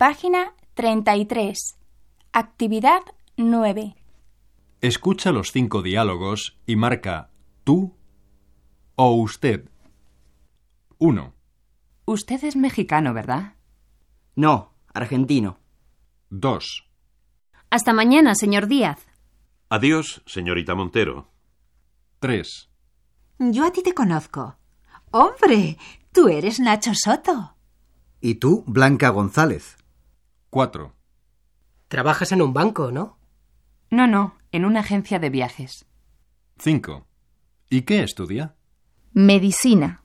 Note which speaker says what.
Speaker 1: Página 33. Actividad 9.
Speaker 2: Escucha los 5 diálogos y marca tú o usted. 1,
Speaker 3: Usted es mexicano, ¿verdad?
Speaker 4: No, argentino.
Speaker 2: 2,
Speaker 5: Hasta mañana, señor Díaz.
Speaker 6: Adiós, señorita Montero.
Speaker 2: 3,
Speaker 7: Yo a ti te conozco. ¡Hombre! Tú eres Nacho Soto.
Speaker 8: Y tú, Blanca González.
Speaker 2: 4,
Speaker 9: Trabajas en un banco, ¿no?
Speaker 3: No, en una agencia de viajes.
Speaker 2: 5. ¿Y qué estudia?
Speaker 1: Medicina.